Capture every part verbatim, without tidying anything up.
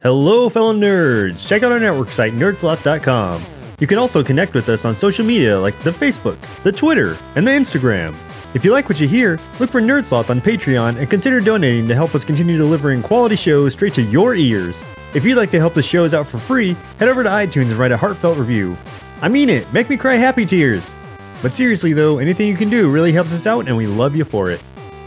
Hello, fellow nerds! Check out our network site, nerdsloth dot com. You can also connect with us on social media like the Facebook, the Twitter, and the Instagram. If you like what you hear, look for Nerdsloth on Patreon and consider donating to help us continue delivering quality shows straight to your ears. If you'd like to help the shows out for free, head over to iTunes and write a heartfelt review. I mean it, make me cry happy tears! But seriously though, anything you can do really helps us out and we love you for it.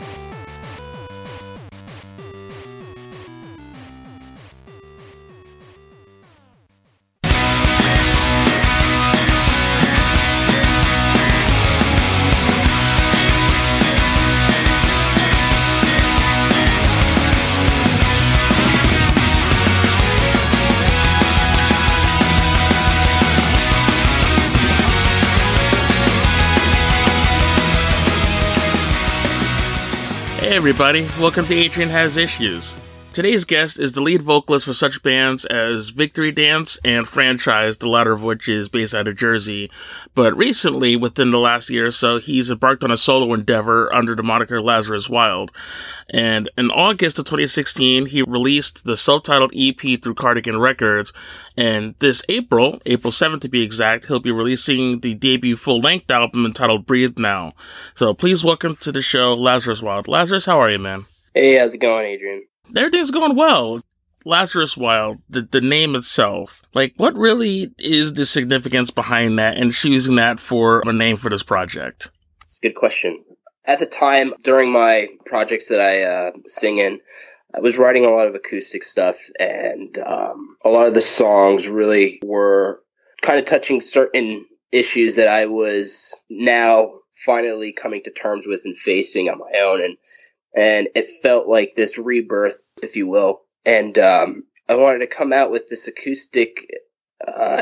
Hey everybody, welcome to Adrian Has Issues. Today's guest is the lead vocalist for such bands as Victory Dance and Franchise, the latter of which is based out of Jersey. But recently, within the last year or so, he's embarked on a solo endeavor under the moniker Lazarus Wild. And in August of twenty sixteen, he released the self-titled E P through Cardigan Records. And this April, April seventh to be exact, he'll be releasing the debut full-length album entitled Breathe Now. So please welcome to the show, Lazarus Wild. Lazarus, how are you, man? Hey, how's it going, Adrian? Everything's going well. Lazarus Wild, the, the name itself, like, what really is the significance behind that and choosing that for a name for this project? It's a good question. At the time, during my projects that I uh, sing in, I was writing a lot of acoustic stuff, and um, a lot of the songs really were kind of touching certain issues that I was now finally coming to terms with and facing on my own, and and it felt like this rebirth, if you will. And um, I wanted to come out with this acoustic uh,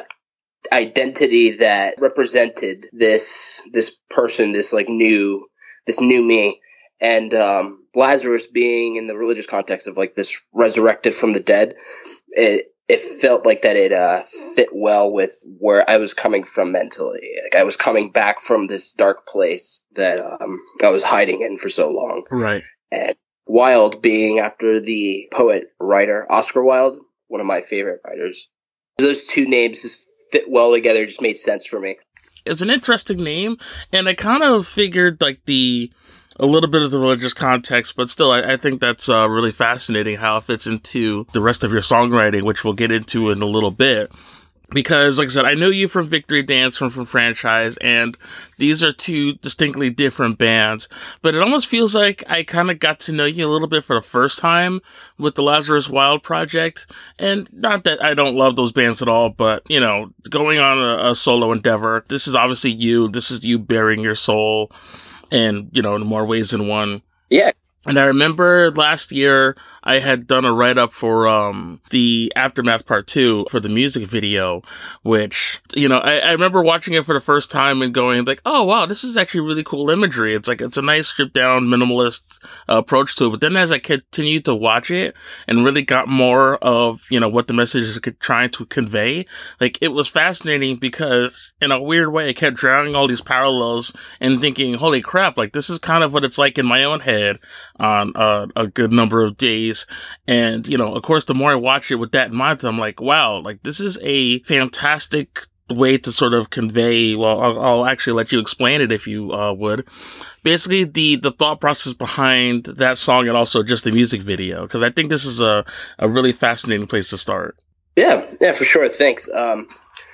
identity that represented this this person, this like new this new me. And um, Lazarus being in the religious context of like this resurrected from the dead, it it felt like that it uh, fit well with where I was coming from mentally. Like I was coming back from this dark place that um, I was hiding in for so long. Right. And Wilde being after the poet writer Oscar Wilde, one of my favorite writers. Those two names just fit well together. Just made sense for me. It's an interesting name, and I kind of figured like the a little bit of the religious context, but still, I, I think that's uh, really fascinating how it fits into the rest of your songwriting, which we'll get into in a little bit. Because, like I said, I know you from Victory Dance, from, from Franchise, and these are two distinctly different bands. But it almost feels like I kind of got to know you a little bit for the first time with the Lazarus Wild project. And not that I don't love those bands at all, but, you know, going on a, a solo endeavor, this is obviously you. This is you bearing your soul, and, you know, in more ways than one. Yeah. And I remember last year I had done a write-up for um the Aftermath Part two for the music video, which, you know, I, I remember watching it for the first time and going like, oh, wow, this is actually really cool imagery. It's like, it's a nice stripped-down minimalist uh, approach to it. But then as I continued to watch it and really got more of, you know, what the message is trying to convey, like, it was fascinating because in a weird way, I kept drawing all these parallels and thinking, holy crap, like, this is kind of what it's like in my own head on uh, a good number of days. And, you know, of course, the more I watch it with that in mind, I'm like, wow, like, this is a fantastic way to sort of convey, well, I'll, I'll actually let you explain it if you uh, would. Basically, the, the thought process behind that song and also just the music video, because I think this is a, a really fascinating place to start. Yeah, yeah, for sure. Thanks. Um,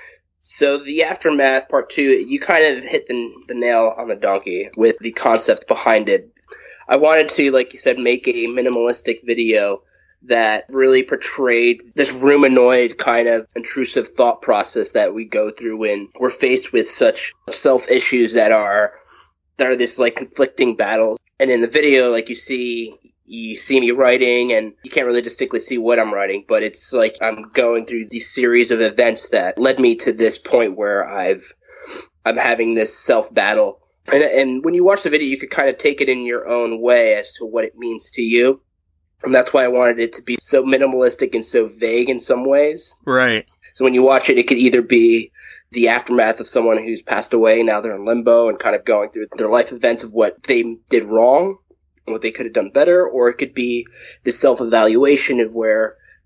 so the Aftermath Part two, you kind of hit the, the nail on the donkey with the concept behind it. I wanted to, like you said, make a minimalistic video that really portrayed this ruminoid kind of intrusive thought process that we go through when we're faced with such self-issues that are that are this like conflicting battles. And in the video, like you see you see me writing, and you can't really distinctly see what I'm writing, but it's like I'm going through these series of events that led me to this point where I've I'm having this self-battle. And, and when you watch the video, you could kind of take it in your own way as to what it means to you. And that's why I wanted it to be so minimalistic and so vague in some ways. Right. So when you watch it, it could either be the aftermath of someone who's passed away, now they're in limbo and kind of going through their life events of what they did wrong and what they could have done better, or it could be the self-evaluation of where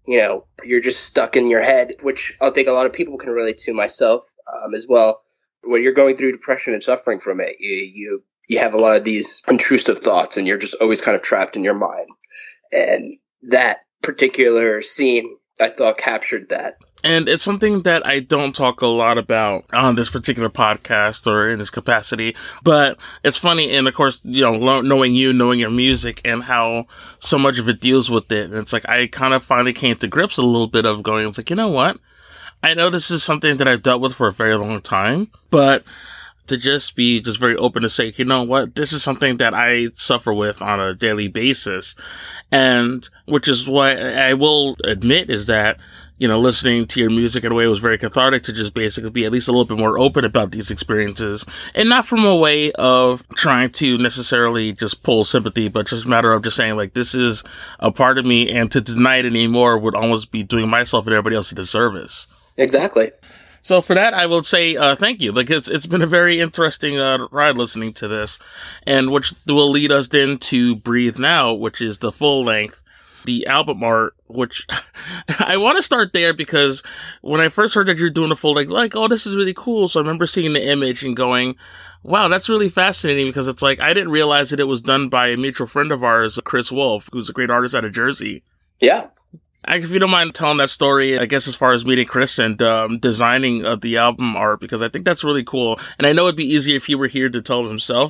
you know, you're just stuck in your head, which I think a lot of people can relate to, myself um, as well. When you're going through depression and suffering from it, you, you you have a lot of these intrusive thoughts, and you're just always kind of trapped in your mind. And that particular scene, I thought, captured that. And it's something that I don't talk a lot about on this particular podcast or in this capacity, but it's funny. And of course, you know, lo- knowing you, knowing your music and how so much of it deals with it. And it's like, I kind of finally came to grips a little bit of going, it's like, you know what? I know this is something that I've dealt with for a very long time, but to just be just very open to say, you know what, this is something that I suffer with on a daily basis. And which is what I will admit is that, you know, listening to your music in a way was very cathartic to just basically be at least a little bit more open about these experiences, and not from a way of trying to necessarily just pull sympathy, but just a matter of just saying, like, this is a part of me, and to deny it anymore would almost be doing myself and everybody else a disservice. Exactly. So for that, I will say uh, thank you. Like, it's it's been a very interesting uh, ride listening to this, and which will lead us then to Breathe Now, which is the full length, the album art, which I want to start there because when I first heard that you're doing a full length, like, oh, this is really cool. So I remember seeing the image and going, wow, that's really fascinating, because it's like, I didn't realize that it was done by a mutual friend of ours, Chris Wolf, who's a great artist out of Jersey. Yeah. I, if you don't mind telling that story, I guess, as far as meeting Chris and um, designing uh, the album art, because I think that's really cool. And I know it'd be easier if he were here to tell him himself.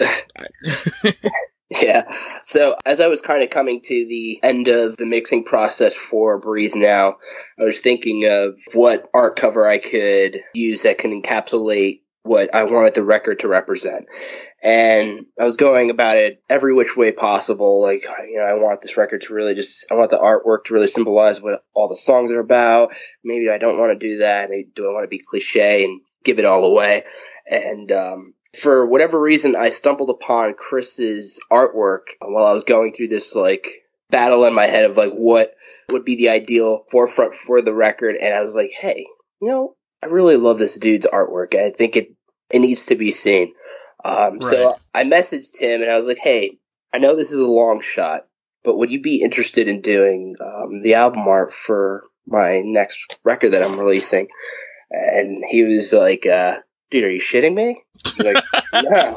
Yeah. So as I was kind of coming to the end of the mixing process for Breathe Now, I was thinking of what art cover I could use that can encapsulate what I wanted the record to represent. And I was going about it every which way possible. Like, you know, I want this record to really just, I want the artwork to really symbolize what all the songs are about. Maybe I don't want to do that. Maybe do I want to be cliche and give it all away? And, um, for whatever reason, I stumbled upon Chris's artwork while I was going through this, like, battle in my head of, like, what would be the ideal forefront for the record. And I was like, hey, you know, I really love this dude's artwork. I think it, it needs to be seen. Um, right. So I messaged him and I was like, hey, I know this is a long shot, but would you be interested in doing um, the album art for my next record that I'm releasing? And he was like, uh, dude, are you shitting me? He's like, no.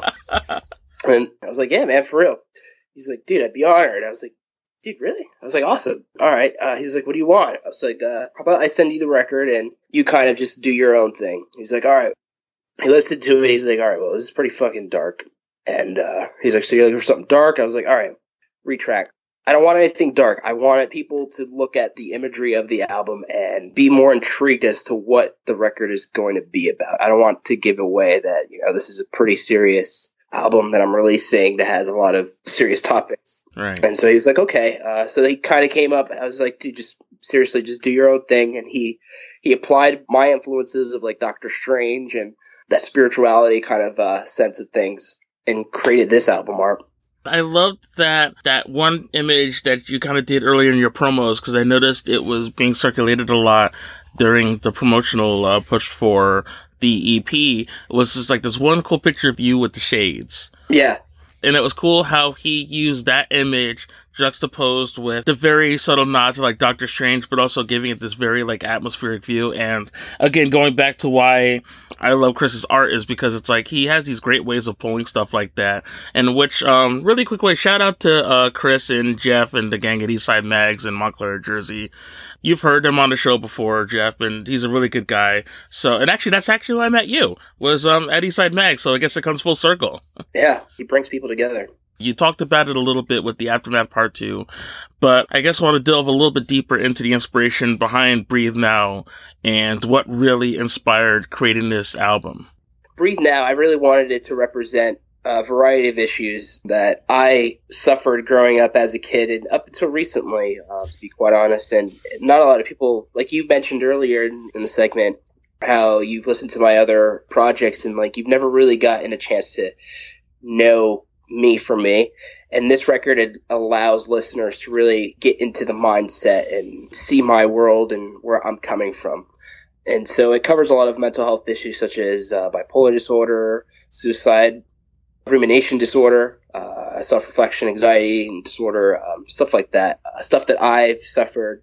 And I was like, yeah, man, for real. He's like, dude, I'd be honored. I was like, dude, really? I was like, awesome. All right. Uh, he was like, what do you want? I was like, uh, how about I send you the record and you kind of just do your own thing? He's like, all right. He listened to it. He's like, all right, well, this is pretty fucking dark. And uh, he's like, so you're looking for something dark? I was like, all right, retract. I don't want anything dark. I wanted people to look at the imagery of the album and be more intrigued as to what the record is going to be about. I don't want to give away that, you know, this is a pretty serious album that I'm releasing that has a lot of serious topics. Right. And so he's like, okay. Uh, so he kind of came up. I was like, dude, just seriously, just do your own thing. And he, he applied my influences of, like, Doctor Strange and that spirituality kind of uh, sense of things and created this album art. I loved that that one image that you kind of did earlier in your promos, because I noticed it was being circulated a lot during the promotional uh, push for the E P. It was just like this one cool picture of you with the shades. Yeah. And it was cool how he used that image juxtaposed with the very subtle nod to, like, Doctor Strange, but also giving it this very, like, atmospheric view. And again, going back to why I love Chris's art is because it's like he has these great ways of pulling stuff like that. And which, um, really quick way, shout out to uh, Chris and Jeff and the gang at Eastside Mags in Montclair, Jersey. You've heard him on the show before, Jeff, and he's a really good guy. So, and actually, that's actually why I met you, was um, at Eastside Mags. So I guess it comes full circle. Yeah, he brings people together. You talked about it a little bit with the Aftermath Part two, but I guess I want to delve a little bit deeper into the inspiration behind Breathe Now and what really inspired creating this album. Breathe Now, I really wanted it to represent a variety of issues that I suffered growing up as a kid and up until recently, uh, to be quite honest. And not a lot of people, like you mentioned earlier in, in the segment, how you've listened to my other projects and, like, you've never really gotten a chance to know me for me. And this record, it allows listeners to really get into the mindset and see my world and where I'm coming from. And so it covers a lot of mental health issues such as uh, bipolar disorder, suicide, rumination disorder, uh, self-reflection, anxiety and disorder, um, stuff like that. Uh, stuff that I've suffered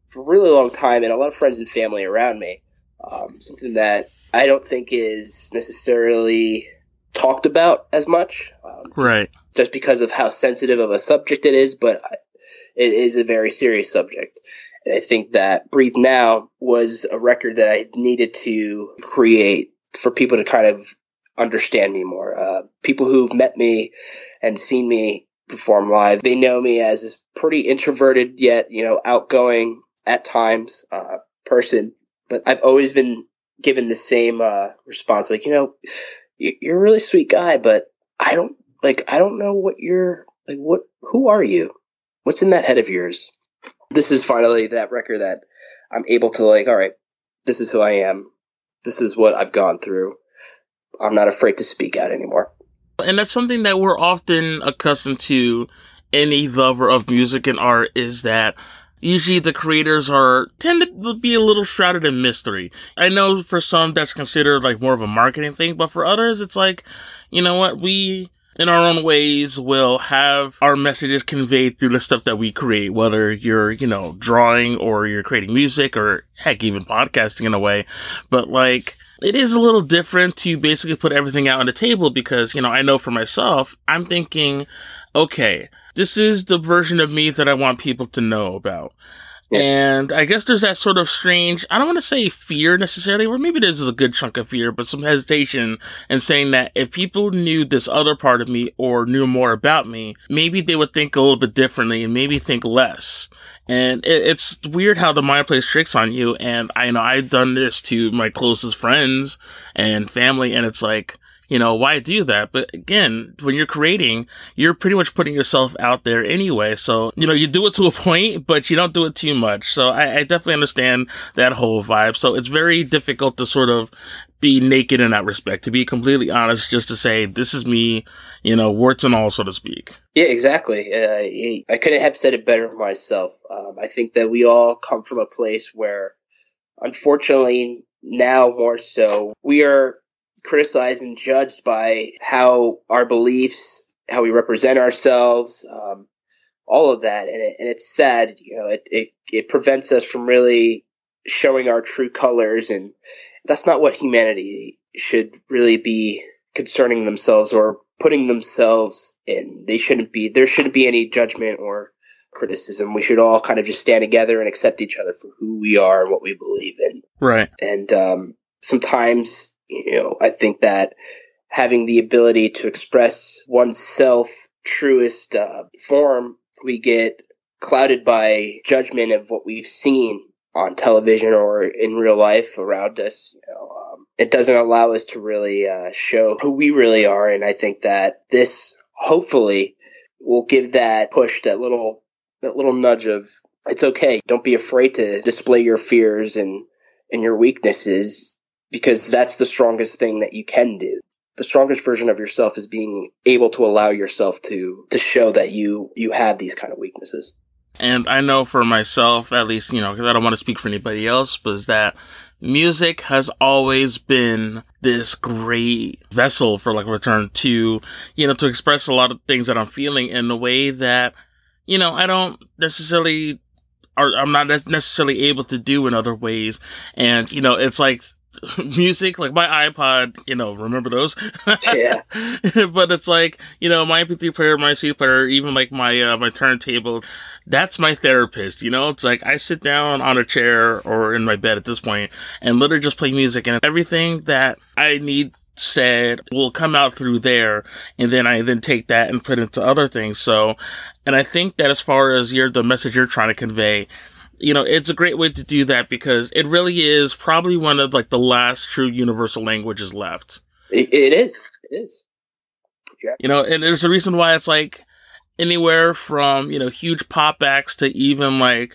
for a really long time, and a lot of friends and family around me. Um, something that I don't think is necessarily talked about as much. Um, right. Just because of how sensitive of a subject it is, but it is a very serious subject. And I think that Breathe Now was a record that I needed to create for people to kind of understand me more. Uh, people who've met me and seen me perform live, they know me as this pretty introverted yet, you know, outgoing at times uh, person. But I've always been given the same uh, response, like, you know, you're a really sweet guy, but I don't like, I don't know what you're like. What, who are you? What's in that head of yours? This is finally that record that I'm able to like, all right, this is who I am. This is what I've gone through. I'm not afraid to speak out anymore. And that's something that we're often accustomed to, any lover of music and art, is that usually the creators are tend to be a little shrouded in mystery. I know for some that's considered like more of a marketing thing, but for others it's like, you know what, we in our own ways will have our messages conveyed through the stuff that we create, whether you're, you know, drawing or you're creating music or heck, even podcasting in a way. But like, it is a little different to basically put everything out on the table because, you know, I know for myself, I'm thinking, okay, this is the version of me that I want people to know about. Yeah. And I guess there's that sort of strange, I don't want to say fear necessarily, or maybe there's a good chunk of fear, but some hesitation in saying that if people knew this other part of me or knew more about me, maybe they would think a little bit differently and maybe think less. And it, it's weird how the mind plays tricks on you. And I know I've done this to my closest friends and family, and it's like, you know, why do that? But again, when you're creating, you're pretty much putting yourself out there anyway. So, you know, you do it to a point, but you don't do it too much. So I, I definitely understand that whole vibe. So it's very difficult to sort of be naked in that respect, to be completely honest, just to say, this is me, you know, warts and all, so to speak. Yeah, exactly. Uh, I couldn't have said it better myself. Um, I think that we all come from a place where, unfortunately, now more so, we are criticized and judged by how our beliefs, how we represent ourselves, um, all of that. And, it, and it's sad, you know, it, it, it prevents us from really showing our true colors. And that's not what humanity should really be concerning themselves or putting themselves in. They shouldn't be, there shouldn't be any judgment or criticism. We should all kind of just stand together and accept each other for who we are and what we believe in. Right. And um, sometimes, you know, I think that having the ability to express oneself truest uh, form, we get clouded by judgment of what we've seen on television or in real life around us. You know, um, it doesn't allow us to really uh, show who we really are. And I think that this hopefully will give that push, that little, that little nudge of, it's okay. Don't be afraid to display your fears and, and your weaknesses, because that's the strongest thing that you can do. The strongest version of yourself is being able to allow yourself to to show that you you have these kind of weaknesses. And I know for myself, at least, you know, because I don't want to speak for anybody else, but is that music has always been this great vessel for like return to, you know, to express a lot of things that I'm feeling in a way that, you know, I don't necessarily, or I'm not necessarily able to do in other ways. And, you know, it's like, music, like my iPod, you know, remember those? Yeah. But it's like, you know, my M P three player, my C D player, even like my, uh, my turntable, that's my therapist, you know? It's like I sit down on a chair or in my bed at this point and literally just play music, and everything that I need said will come out through there, and then I then take that and put it into other things. So, and I think that as far as you're, the message you're trying to convey, you know, it's a great way to do that because it really is probably one of like the last true universal languages left. It, it is. It is. Yeah. You know, and there's a reason why it's like anywhere from, you know, huge pop acts to even like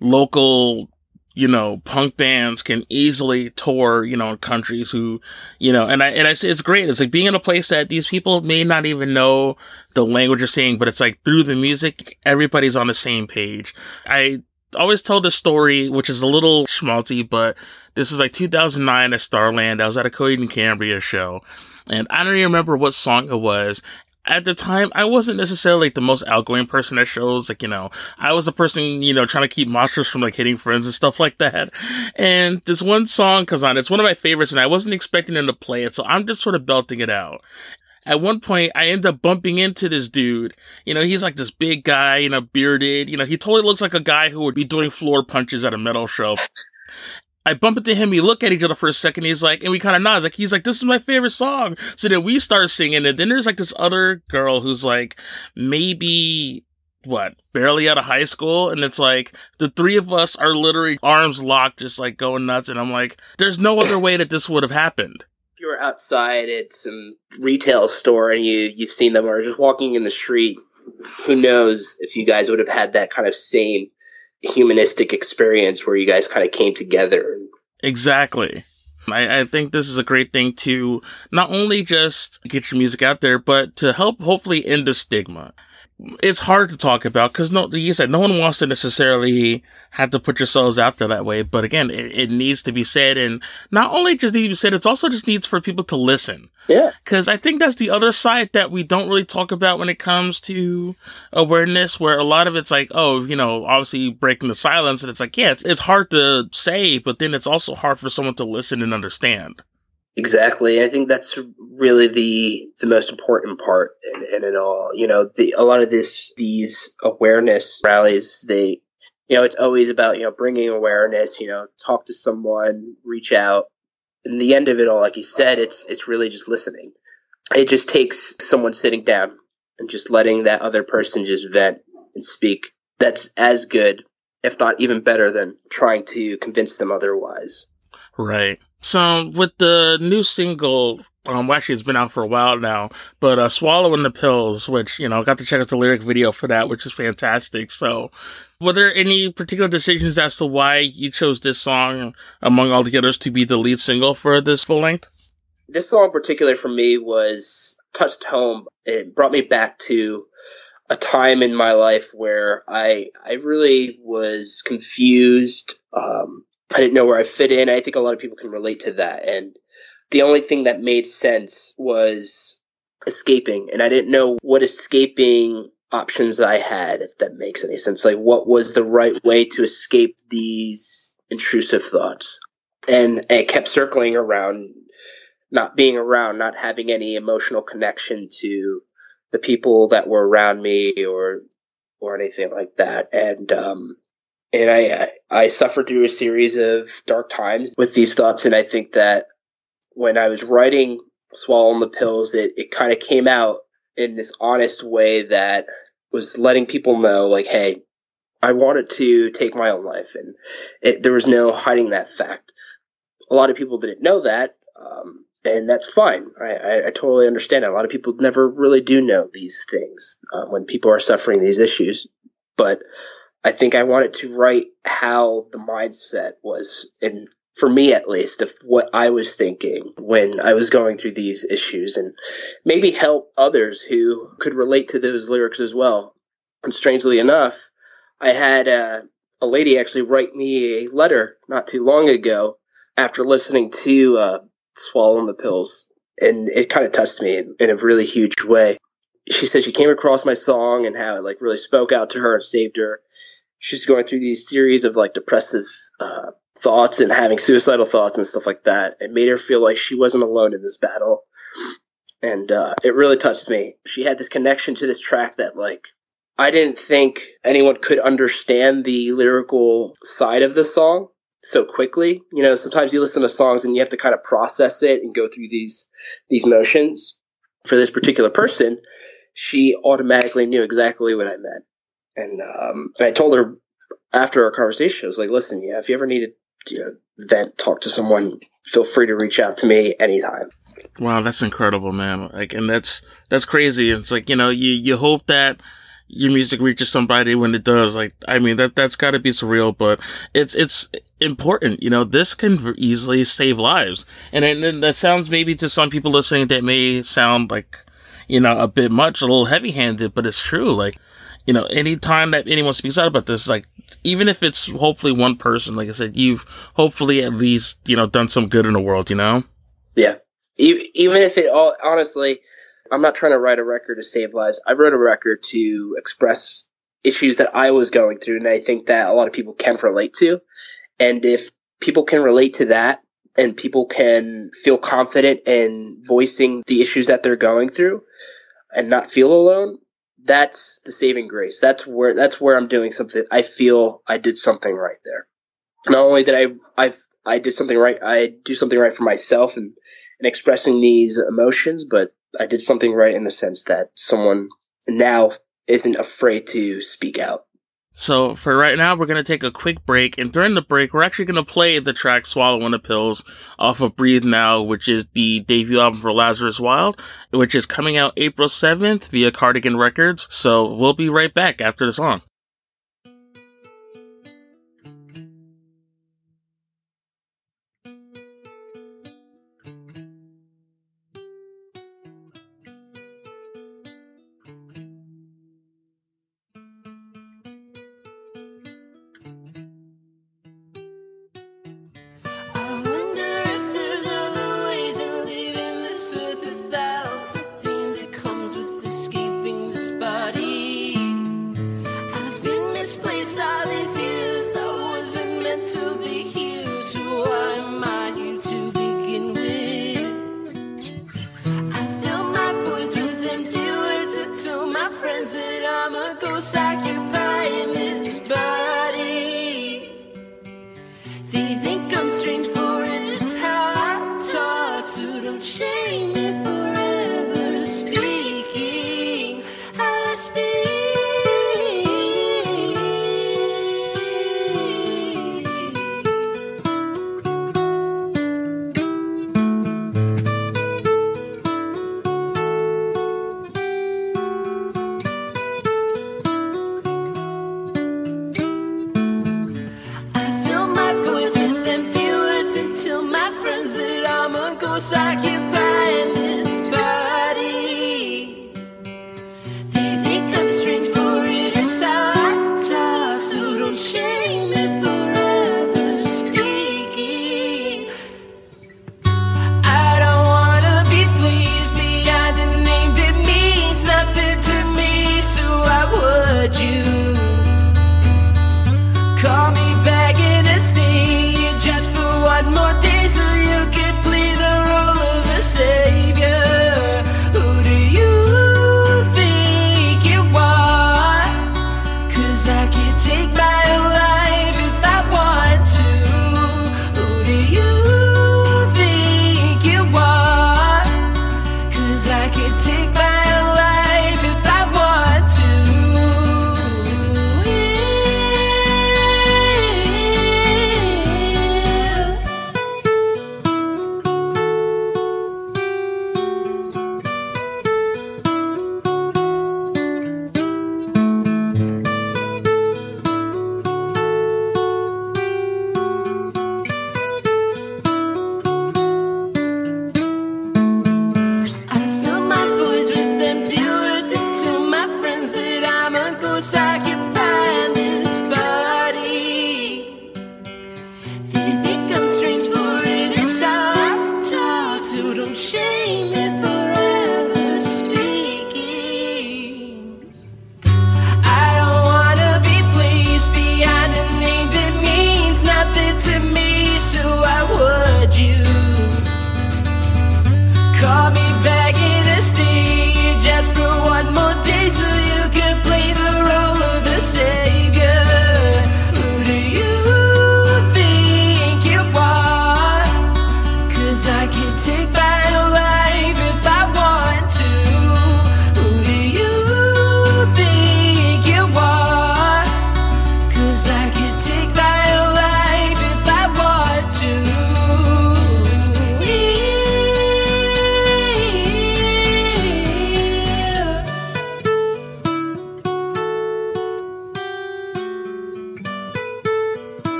local, you know, punk bands can easily tour, you know, in countries who, you know, and I, and I say it's great. It's like being in a place that these people may not even know the language you're saying, but it's like through the music, everybody's on the same page. I always tell this story, which is a little schmaltzy, but this is like two thousand nine at Starland. I was at a Coheed and Cambria show, and I don't even remember what song it was. at the time, I wasn't necessarily like the most outgoing person at shows. Like, you know, I was a person, you know, trying to keep monsters from like hitting friends and stuff like that. And this one song comes on. It's one of my favorites and I wasn't expecting them to play it. So I'm just sort of belting it out. At one point, I end up bumping into this dude. You know, he's like this big guy, you know, bearded. You know, he totally looks like a guy who would be doing floor punches at a metal show. I bump into him, we look at each other for a second, he's like, and we kind of nod, like, he's like, this is my favorite song. So then we start singing, and then there's like this other girl who's like, maybe, what, barely out of high school, and it's like, the three of us are literally arms locked, just like going nuts, and I'm like, there's no other way that this would have happened. If you were outside at some retail store and you, you've seen them, or just walking in the street, who knows if you guys would have had that kind of same humanistic experience where you guys kind of came together. Exactly. I, I think this is a great thing to not only just get your music out there, but to help hopefully end the stigma. It's hard to talk about because, no, like you said, no one wants to necessarily have to put yourselves out there that way. But again, it, it needs to be said. And not only just needs to be said, it's also just needs for people to listen. Yeah. Because I think that's the other side that we don't really talk about when it comes to awareness, where a lot of it's like, oh, you know, obviously breaking the silence. And it's like, yeah, it's, it's hard to say, but then it's also hard for someone to listen and understand. Exactly. I think that's really the the most important part in, in it all. You know, the, a lot of this, these awareness rallies, they, you know, it's always about, you know, bringing awareness, you know, talk to someone, reach out. In the end of it all, like you said, it's, it's really just listening. It just takes someone sitting down and just letting that other person just vent and speak. That's as good, if not even better, than trying to convince them otherwise. Right. So with the new single, um, well, actually it's been out for a while now, but uh, Swallowing the Pills, which, you know, got to check out the lyric video for that, which is fantastic. So were there any particular decisions as to why you chose this song, among all the others, to be the lead single for this full length? This song in particular for me was touched home. It brought me back to a time in my life where I I really was confused. Um, I didn't know where I fit in. I think a lot of people can relate to that. And the only thing that made sense was escaping. And I didn't know what escaping options I had, if that makes any sense. Like, what was the right way to escape these intrusive thoughts? And I kept circling around, not being around, not having any emotional connection to the people that were around me or or anything like that. And um And I I suffered through a series of dark times with these thoughts, and I think that when I was writing Swallowing the Pills, it, it kind of came out in this honest way that was letting people know, like, hey, I wanted to take my own life, and it, there was no hiding that fact. A lot of people didn't know that, um, and that's fine. I, I, I totally understand it. A lot of people never really do know these things uh, when people are suffering these issues, but I think I wanted to write how the mindset was, and for me at least, of what I was thinking when I was going through these issues, and maybe help others who could relate to those lyrics as well. And strangely enough, I had a, a lady actually write me a letter not too long ago after listening to uh, Swallowing the Pills, and it kind of touched me in, in a really huge way. She said she came across my song and how it like really spoke out to her and saved her. She's going through these series of like depressive uh, thoughts and having suicidal thoughts and stuff like that. It made her feel like she wasn't alone in this battle. And uh, it really touched me. She had this connection to this track that like, I didn't think anyone could understand the lyrical side of the song so quickly. You know, sometimes you listen to songs and you have to kind of process it and go through these, these motions. For this particular person, she automatically knew exactly what I meant. And, um, and I told her after our conversation, I was like, listen, yeah, if you ever need to, you know, vent, talk to someone, feel free to reach out to me anytime. Wow, that's incredible, man. Like, and that's, that's crazy. It's like, you know, you, you hope that your music reaches somebody when it does. Like, I mean, that, that's gotta be surreal, but it's, it's important. You know, this can easily save lives. And, and that sounds maybe to some people listening that may sound like, you know, a bit much, a little heavy handed, but it's true. Like, you know, anytime that anyone speaks out about this, like, even if it's hopefully one person, like I said, you've hopefully at least, you know, done some good in the world, you know? Yeah. Even if it all, honestly, I'm not trying to write a record to save lives. I wrote a record to express issues that I was going through, and I think that a lot of people can relate to. And if people can relate to that, and people can feel confident in voicing the issues that they're going through and not feel alone, that's the saving grace. That's where that's where I'm doing something. I feel I did something right there. Not only did I I I did something right, I do something right for myself and, and expressing these emotions, but I did something right in the sense that someone now isn't afraid to speak out. So for right now, we're going to take a quick break, and during the break, we're actually going to play the track Swallowing the Pills off of Breathe Now, which is the debut album for Lazarus Wild, which is coming out April seventh via Cardigan Records. So we'll be right back after the song.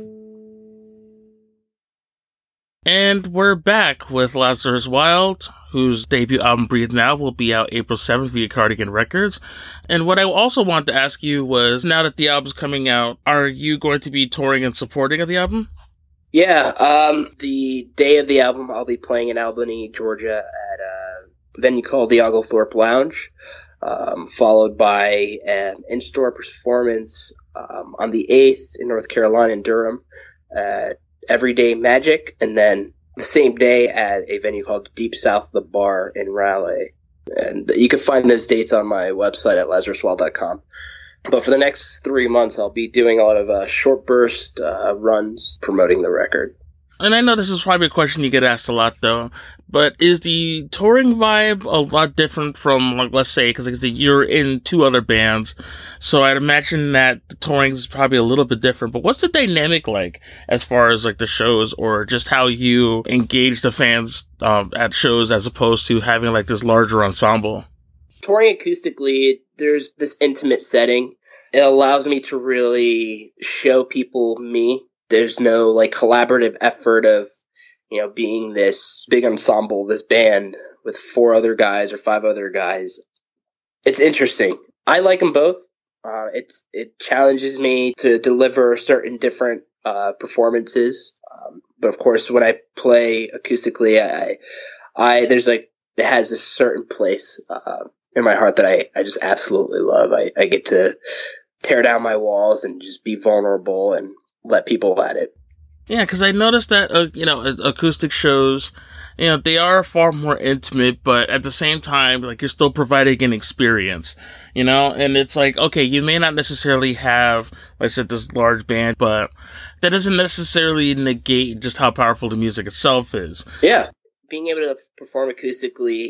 And we're back with Lazarus Wild, whose debut album Breathe Now will be out April seventh via Cardigan Records. And what I also wanted to ask you was, now that the album's coming out, are you going to be touring and supporting of the album? Yeah, um, the day of the album, I'll be playing in Albany, Georgia at a venue called the Oglethorpe Lounge, um, followed by an in-store performance um, on the eighth in North Carolina in Durham at Everyday Magic, and then the same day at a venue called Deep South The Bar in Raleigh. And you can find those dates on my website at lazarus wall dot com. But for the next three months, I'll be doing a lot of uh, short burst uh, runs promoting the record. And I know this is probably a question you get asked a lot, though, but is the touring vibe a lot different from, like, let's say, because like, you're in two other bands, so I'd imagine that the touring is probably a little bit different, but what's the dynamic like as far as, like, the shows, or just how you engage the fans um, at shows as opposed to having, like, this larger ensemble? Touring acoustically, there's this intimate setting. It allows me to really show people me. There's no like collaborative effort of, you know, being this big ensemble, this band with four other guys or five other guys. It's interesting. I like them both. Uh, it's it challenges me to deliver certain different uh, performances. Um, but of course, when I play acoustically, I, I there's like it has a certain place uh, in my heart that I, I just absolutely love. I, I get to tear down my walls and just be vulnerable and let people at it. Yeah, because I noticed that, uh, you know, acoustic shows, you know, they are far more intimate, but at the same time, like, you're still providing an experience, you know? And it's like, okay, you may not necessarily have, like I said, this large band, but that doesn't necessarily negate just how powerful the music itself is. Yeah. Being able to perform acoustically,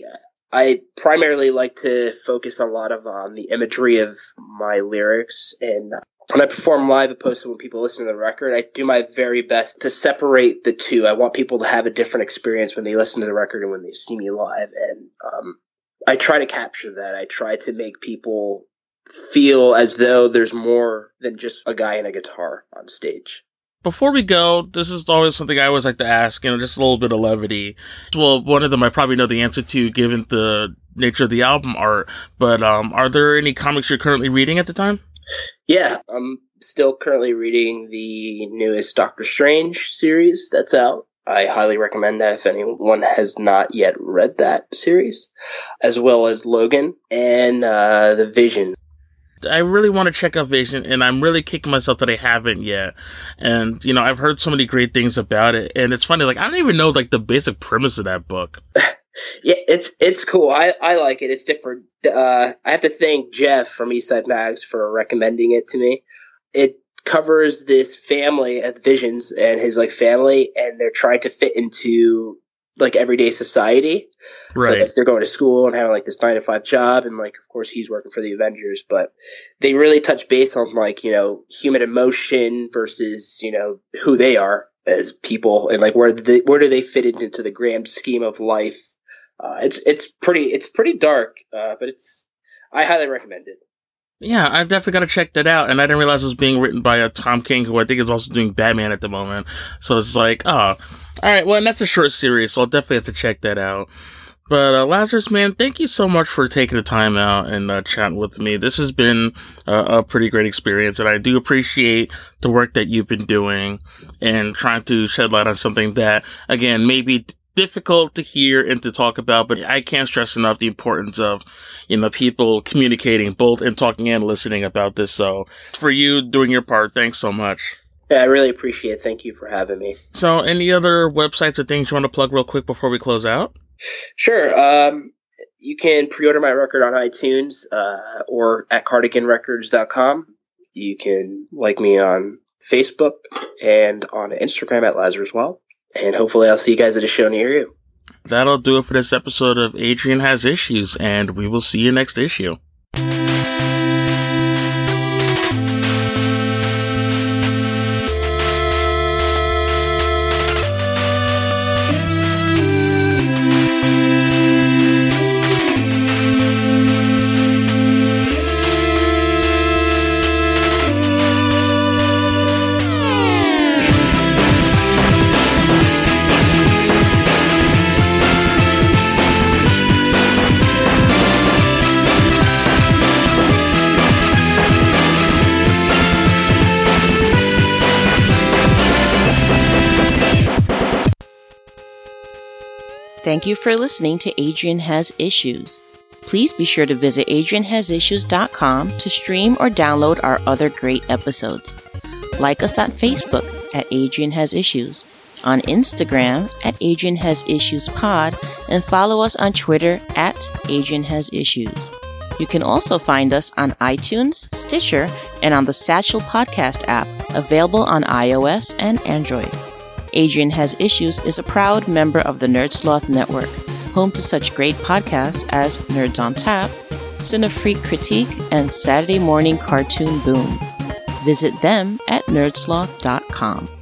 I primarily like to focus a lot of on the imagery of my lyrics, and when I perform live opposed to when people listen to the record, I do my very best to separate the two. I want people to have a different experience when they listen to the record and when they see me live, and um, I try to capture that. I try to make people feel as though there's more than just a guy and a guitar on stage. Before we go, this is always something I always like to ask, you know, just a little bit of levity. Well, one of them I probably know the answer to given the nature of the album art, but um, are there any comics you're currently reading at the time? Yeah, I'm still currently reading the newest Doctor Strange series that's out. I highly recommend that if anyone has not yet read that series, as well as Logan and uh, The Vision. I really want to check out Vision, and I'm really kicking myself that I haven't yet. And, you know, I've heard so many great things about it, and it's funny, like, I don't even know, like, the basic premise of that book. Yeah, it's it's cool. I, I like it. It's different. Uh, I have to thank Jeff from Eastside Mags for recommending it to me. It covers this family at Visions and his, like, family, and they're trying to fit into like everyday society. Right. So like, they're going to school and having like this nine to five job, and like of course he's working for the Avengers, but they really touch base on like, you know, human emotion versus, you know, who they are as people, and like where they, where do they fit into the grand scheme of life. Uh, it's it's pretty it's pretty dark, uh, but it's I highly recommend it. Yeah, I've definitely got to check that out. And I didn't realize it was being written by uh, Tom King, who I think is also doing Batman at the moment. So it's like, oh, all right. Well, and that's a short series, so I'll definitely have to check that out. But uh, Lazarus, man, thank you so much for taking the time out and uh, chatting with me. This has been uh, a pretty great experience, and I do appreciate the work that you've been doing and trying to shed light on something that, again, maybe difficult to hear and to talk about, but I can't stress enough the importance of, you know, people communicating both and talking and listening about this. So for you doing your part, thanks so much. Yeah, I really appreciate it. Thank you for having me. So any other websites or things you want to plug real quick before we close out? Sure. Um, you can pre-order my record on iTunes uh, or at cardigan records dot com. You can like me on Facebook and on Instagram at Lazarus Well. And hopefully I'll see you guys at a show near you. That'll do it for this episode of Adrian Has Issues, and we will see you next issue. Thank you for listening to Adrian Has Issues. Please be sure to visit adrian has issues dot com to stream or download our other great episodes. Like us on Facebook at Adrian Has Issues, on Instagram at Adrian Has Issues Pod, and follow us on Twitter at Adrian Has Issues. You can also find us on iTunes, Stitcher, and on the Satchel Podcast app, available on iOS and Android. Adrian Has Issues is a proud member of the Nerdsloth Network, home to such great podcasts as Nerds on Tap, Cinefreak Critique, and Saturday Morning Cartoon Boom. Visit them at nerdsloth dot com.